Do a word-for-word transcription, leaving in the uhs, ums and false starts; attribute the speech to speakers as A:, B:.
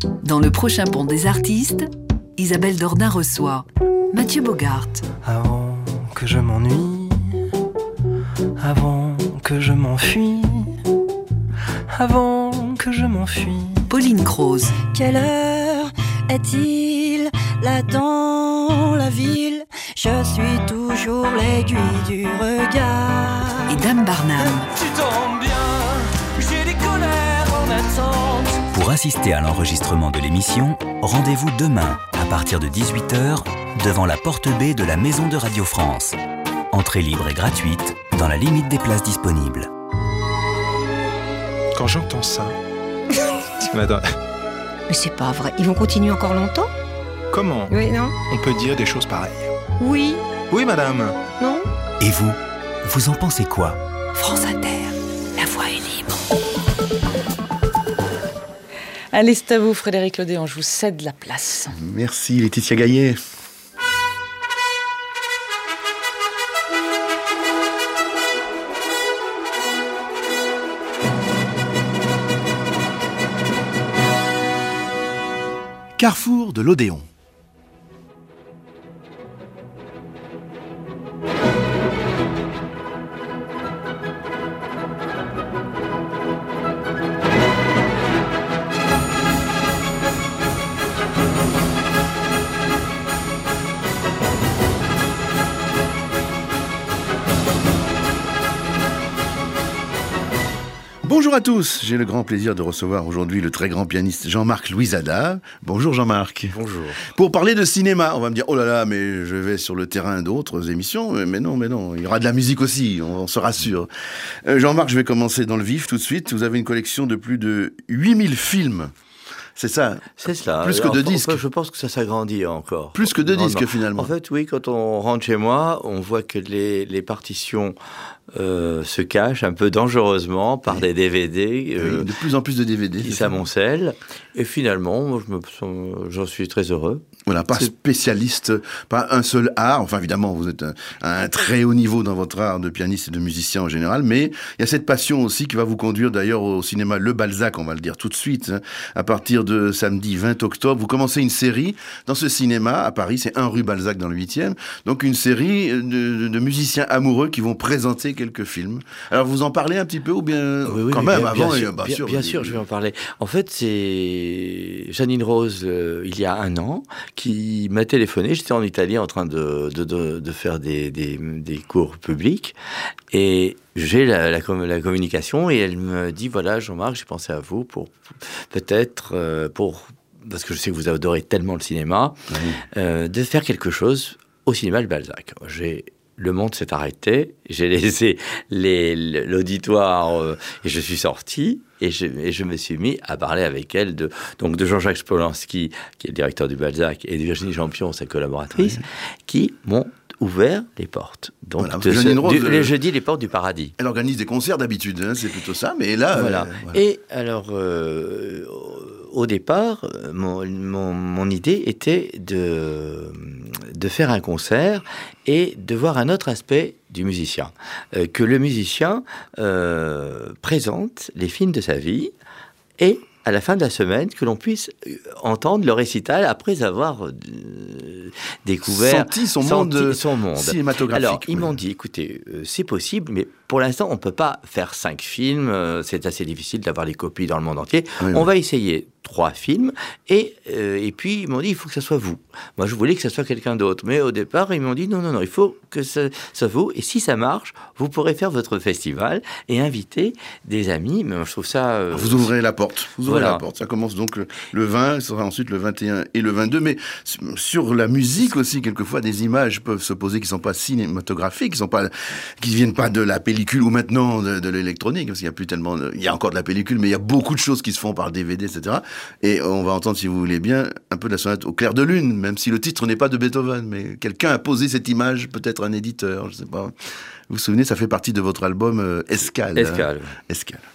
A: Dans le prochain Pont des artistes, Isabelle Dordain reçoit Mathieu Bogart.
B: Avant que je m'ennuie, avant que je m'enfuis, avant que je m'enfuis.
A: Pauline Croze.
C: Quelle heure est-il là dans la ville? Je suis toujours l'aiguille du regard.
A: Et Dame Barnum.
B: Tu tombes bien, j'ai des colères en attente.
D: Pour assister à l'enregistrement de l'émission, rendez-vous demain à partir de dix-huit heures devant la porte B de la Maison de Radio France. Entrée libre et gratuite dans la limite des places disponibles.
E: Quand j'entends ça, tu m'adores.
F: Mais c'est pas vrai, ils vont continuer encore longtemps?
E: Comment
F: Oui, non?
E: on peut dire des choses pareilles?
F: Oui,
E: Oui, madame.
F: non?
D: Et vous, vous en pensez quoi?
A: France Inter, la voix est libre.
G: Allez, c'est à vous, Frédéric Lodéon, je vous cède la place.
H: Merci Laetitia Gaillet. Carrefour de l'Odéon. Bonjour à tous, j'ai le grand plaisir de recevoir aujourd'hui le très grand pianiste Jean-Marc Louisada. Bonjour Jean-Marc.
I: Bonjour.
H: Pour parler de cinéma, on va me dire, oh là là, mais je vais sur le terrain d'autres émissions. Mais non, mais non, il y aura de la musique aussi, on, on se rassure. Euh, Jean-Marc, je vais commencer dans le vif tout de suite. Vous avez une collection de plus de huit mille films. C'est ça?
I: C'est cela.
H: Plus que de
I: Enfin,
H: disques.
I: Je pense que ça s'agrandit encore.
H: Plus que de
I: Grandement.
H: disques finalement.
I: En fait, oui, quand on rentre chez moi, on voit que les, les partitions euh, se cachent un peu dangereusement par
H: Oui.
I: des D V D. Euh,
H: Oui, de plus en plus de D V D.
I: qui
H: c'est ça.
I: s'amoncellent. Et finalement, moi, je me sens- j'en suis très heureux.
H: Voilà, pas
I: C'est-
H: spécialiste, pas un seul art. Enfin, évidemment, vous êtes un, un très haut niveau dans votre art de pianiste et de musicien en général, mais il y a cette passion aussi qui va vous conduire d'ailleurs au cinéma Le Balzac, on va le dire tout de suite, hein. À partir de samedi vingt octobre, vous commencez une série dans ce cinéma à Paris, c'est un rue Balzac dans le huitième, donc une série de, de, de musiciens amoureux qui vont présenter quelques films. Alors, vous en parlez un petit peu ou bien
I: Oui, oui,
H: quand
I: bien-
H: même
I: bien,
H: avant
I: sûr,
H: et, bah,
I: bien,
H: sûr,
I: bien
H: vous-
I: sûr, je vais en parler. En fait, c'est Janine Rose, euh, il y a un an, qui m'a téléphoné. J'étais en Italie en train de, de, de, de faire des, des, des cours publics et j'ai la, la, com- la communication et elle me dit, voilà, Jean-Marc, j'ai pensé à vous pour peut-être, euh, pour parce que je sais que vous adorez tellement le cinéma,
H: Oui.
I: euh, de faire quelque chose au cinéma Le Balzac. J'ai Le monde s'est arrêté, j'ai laissé les, l'auditoire euh, et je suis sorti et je, et je me suis mis à parler avec elle de, donc de Jean-Jacques Spolensky, qui est le directeur du Balzac, et de Virginie Champion, sa collaboratrice,
H: Oui.
I: qui m'ont ouvert les portes. Donc,
H: Voilà,
I: de ce-
H: Janine Rose,
I: du-
H: euh,
I: les jeudis, les portes du paradis.
H: Elle organise des concerts d'habitude, hein, c'est plutôt ça, mais là...
I: Voilà.
H: euh, voilà.
I: Et alors, euh, au départ, euh, mon, mon, mon idée était de, de faire un concert et de voir un autre aspect du musicien. Euh, que le musicien euh, présente les films de sa vie et à la fin de la semaine, que l'on puisse euh, entendre le récital après avoir euh, découvert
H: Senti son
I: senti
H: monde
I: son monde.
H: cinématographique.
I: Alors, ils
H: oui.
I: m'ont dit, écoutez, euh, c'est possible, mais pour l'instant, on ne peut pas faire cinq films. euh, c'est assez difficile d'avoir les copies dans le monde entier.
H: Oui,
I: on
H: oui.
I: va essayer trois films. Et, euh, et puis, ils m'ont dit, il faut que ça soit vous. Moi, je voulais que ça soit quelqu'un d'autre. Mais au départ, ils m'ont dit, non, non, non, il faut que ça soit vous. Et si ça marche, vous pourrez faire votre festival et inviter des amis. Mais moi, je trouve ça... euh,
H: Vous ouvrez la porte. Vous ouvrez
I: Voilà.
H: la porte. Ça commence donc le, le vingt, ça sera ensuite le vingt et un et le vingt-deux. Mais s- sur la musique aussi, quelquefois, des images peuvent se poser qui sont pas cinématographiques, qui sont pas, qui viennent pas de la pellicule ou maintenant de, de l'électronique, parce qu'il y a plus tellement, de- il y a encore de la pellicule, mais il y a beaucoup de choses qui se font par D V D, et cetera. Et on va entendre, si vous voulez bien, un peu de la sonate au clair de lune, même si le titre n'est pas de Beethoven, mais quelqu'un a posé cette image, peut-être un éditeur, je sais pas. Vous vous souvenez, ça fait partie de votre album euh, Escale.
I: Escale.
H: hein. Escale.